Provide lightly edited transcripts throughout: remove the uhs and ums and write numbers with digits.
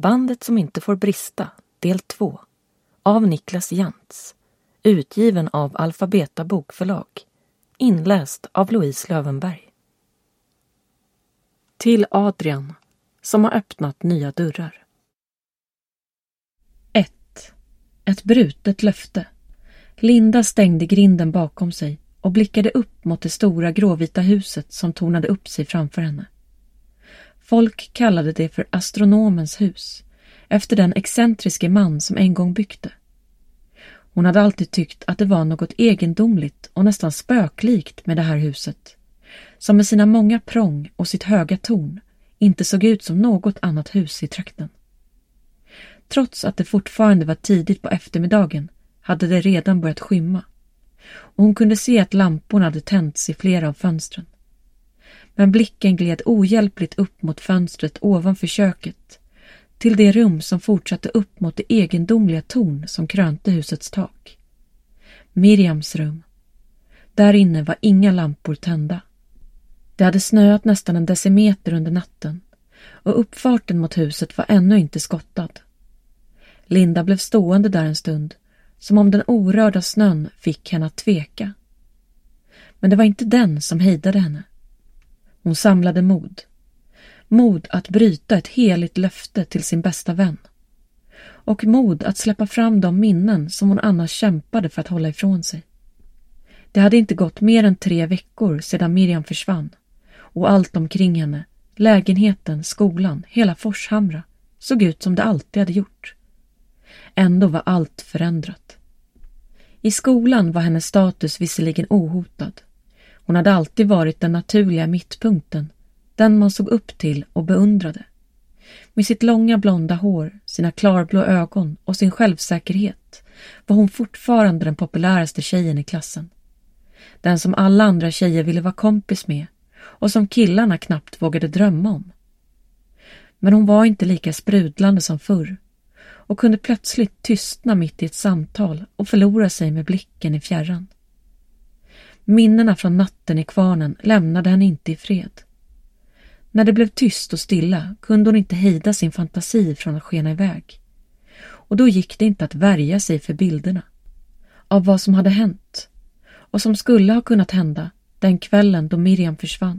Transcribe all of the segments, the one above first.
Bandet som inte får brista, del 2, av Niklas Jantz, utgiven av Alfabeta bokförlag, inläst av Louise Lövenberg. Till Adrian, som har öppnat nya dörrar. 1. Ett brutet löfte. Linda stängde grinden bakom sig och blickade upp mot det stora gråvita huset som tornade upp sig framför henne. Folk kallade det för astronomens hus, efter den excentriske man som en gång byggde. Hon hade alltid tyckt att det var något egendomligt och nästan spöklikt med det här huset, som med sina många prång och sitt höga torn inte såg ut som något annat hus i trakten. Trots att det fortfarande var tidigt på eftermiddagen hade det redan börjat skymma, och hon kunde se att lamporna hade tänts i flera av fönstren. Men blicken gled ohjälpligt upp mot fönstret ovanför köket, till det rum som fortsatte upp mot det egendomliga torn som krönte husets tak. Miriams rum. Där inne var inga lampor tända. Det hade snöat nästan en decimeter under natten, och uppfarten mot huset var ännu inte skottad. Linda blev stående där en stund, som om den orörda snön fick henne att tveka. Men det var inte den som hejdade henne. Hon samlade mod. Mod att bryta ett heligt löfte till sin bästa vän. Och mod att släppa fram de minnen som hon annars kämpade för att hålla ifrån sig. Det hade inte gått mer än 3 veckor sedan Miriam försvann. Och allt omkring henne, lägenheten, skolan, hela Forshamra, såg ut som det alltid hade gjort. Ändå var allt förändrat. I skolan var hennes status visserligen ohotad. Hon hade alltid varit den naturliga mittpunkten, den man såg upp till och beundrade. Med sitt långa blonda hår, sina klarblå ögon och sin självsäkerhet var hon fortfarande den populäraste tjejen i klassen. Den som alla andra tjejer ville vara kompis med och som killarna knappt vågade drömma om. Men hon var inte lika sprudlande som förr och kunde plötsligt tystna mitt i ett samtal och förlora sig med blicken i fjärran. Minnena från natten i kvarnen lämnade henne inte i fred. När det blev tyst och stilla kunde hon inte hejda sin fantasi från att skena iväg. Och då gick det inte att värja sig för bilderna av vad som hade hänt och som skulle ha kunnat hända den kvällen då Miriam försvann.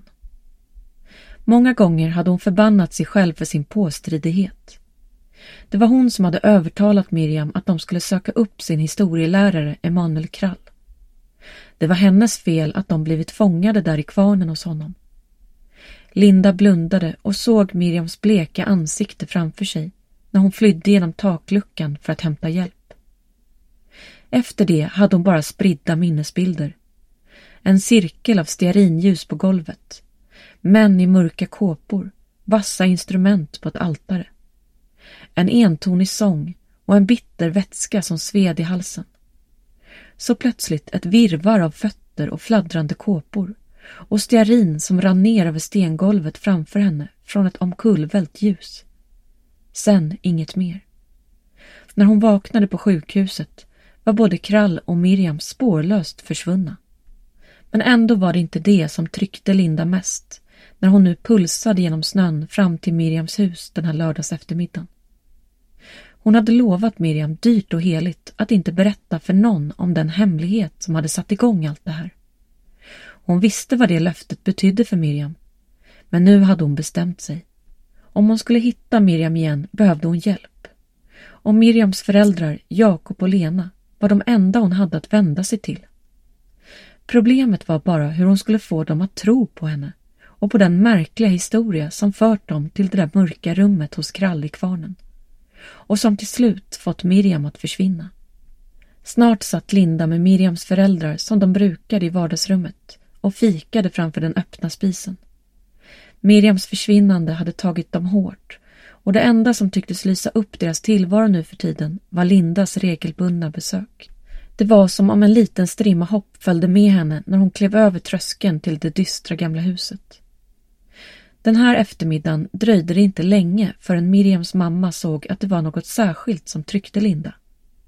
Många gånger hade hon förbannat sig själv för sin påstridighet. Det var hon som hade övertalat Miriam att de skulle söka upp sin historielärare Emanuel Krall. Det var hennes fel att de blivit fångade där i kvarnen hos honom. Linda blundade och såg Miriams bleka ansikte framför sig när hon flydde genom takluckan för att hämta hjälp. Efter det hade hon bara spridda minnesbilder. En cirkel av stearinljus på golvet. Män i mörka kåpor, vassa instrument på ett altare. En entonig sång och en bitter vätska som sved i halsen. Så plötsligt ett virvar av fötter och fladdrande kåpor och stearin som rann ner över stengolvet framför henne från ett omkullvält ljus. Sen inget mer. När hon vaknade på sjukhuset var både Krall och Miriam spårlöst försvunna. Men ändå var det inte det som tryckte Linda mest när hon nu pulsade genom snön fram till Miriams hus den här lördags eftermiddagen. Hon hade lovat Miriam dyrt och heligt att inte berätta för någon om den hemlighet som hade satt igång allt det här. Hon visste vad det löftet betydde för Miriam, men nu hade hon bestämt sig. Om hon skulle hitta Miriam igen behövde hon hjälp. Och Miriams föräldrar, Jakob och Lena, var de enda hon hade att vända sig till. Problemet var bara hur hon skulle få dem att tro på henne och på den märkliga historia som fört dem till det där mörka rummet hos Krall i kvarnen och som till slut fått Miriam att försvinna. Snart satt Linda med Miriams föräldrar som de brukade i vardagsrummet och fikade framför den öppna spisen. Miriams försvinnande hade tagit dem hårt och det enda som tycktes lysa upp deras tillvaro nu för tiden var Lindas regelbundna besök. Det var som om en liten strimma hopp följde med henne när hon klev över tröskeln till det dystra gamla huset. Den här eftermiddagen dröjde det inte länge förrän Miriams mamma såg att det var något särskilt som tryckte Linda.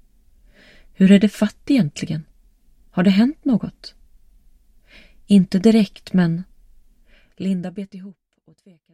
Hur är det fatt egentligen? Har det hänt något? Inte direkt, men... Linda bet ihop och tvekade.